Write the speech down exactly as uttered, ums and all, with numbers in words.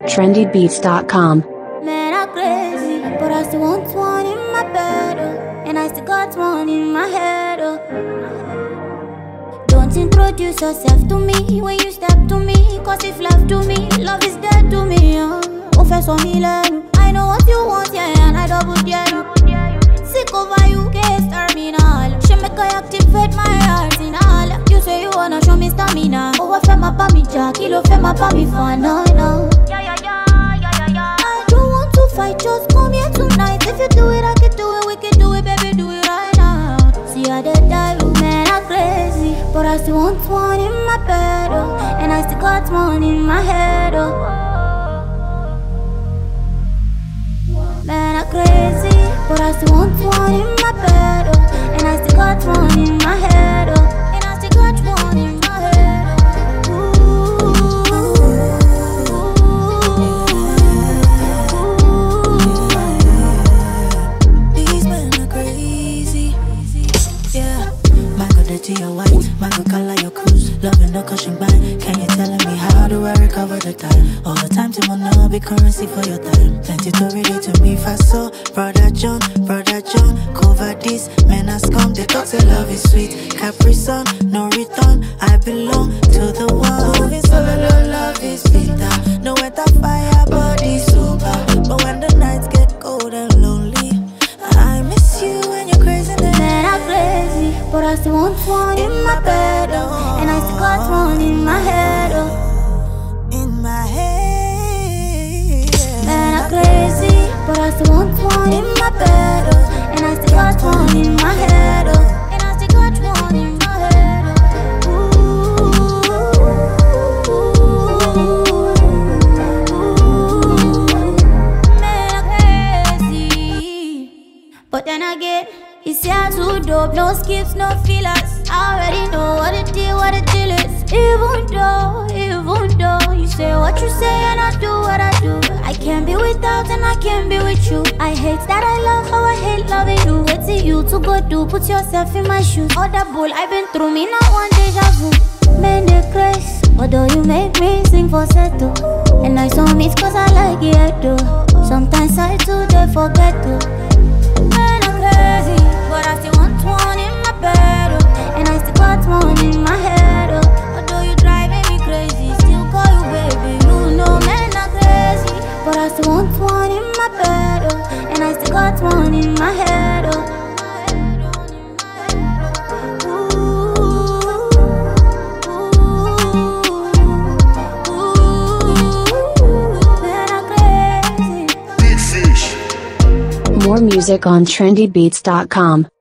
trendy beats dot com. Man, I'm crazy, but I still want one in my bed, oh. And I still got one in my head, oh. Don't introduce yourself to me when you step to me, cause if left to me, love is dead to me, oh. Professor Milan, I know what you want, yeah, and I double dare you. Sick over you, case terminal. She make I activate my arsenal. You say you wanna show me stamina. Oh, I feel my bami jack, kilo feel my bami fan, no, no. Yeah, yeah, yeah, yeah, yeah, yeah. I don't want to fight, just come here tonight. If you do it, I can do it, we can do it, baby, do it right now. See how they die, man, I'm crazy, but I still want one in my bed, oh. And I still got one in my head, oh. Man, I'm crazy, but I still want one in my bed, oh. And I still got one in my head, oh. And I still got one in my head, oh. Ooh. These men are crazy, yeah. Mango dirty or white, mango color your cruise. Loving no caution bind. Can you tell me how do I recover the time? All the time to wanna be currency for your time. Plenty to relate to me fast so. Brother John, brother John, cover this. Men are scum, they talk say love is sweet. Capri Sun, no return. I belong to the one. Moving solo, love is bitter. No weather, fire, body super. But when the nights get cold and lonely, I miss you when you're crazy. Man, I'm crazy, but I still want one in my bed, oh. And I still got one in my head, oh. In my head, yeah. Man, I'm crazy, but I still want one in my bed, oh. And I still got one in my head, oh. And I still got one in my head, oh. Ooh. Man, I'm crazy, but then again, it's here too dope, no skips, no fillers. I already know what it is, what it deal is. Even though, even though you say what you say and I do what I do, I can't be without and I can't be with you. I hate that I love how I hate loving you. Waiting you to go do, put yourself in my shoes. All that bull I've been through, me not one deja vu. Man, they crazy, although you make me sing for settle. And I saw me cause I like it though. Sometimes I do, they forget to. Man, I'm crazy, but I still want one in my bed, oh. And I still got one in my head, oh. Although you driving me crazy, still call you baby. You know, man, I'm crazy, but I still want one in my bed, oh. And I still got one in my head, oh. More music on trendy beats dot com.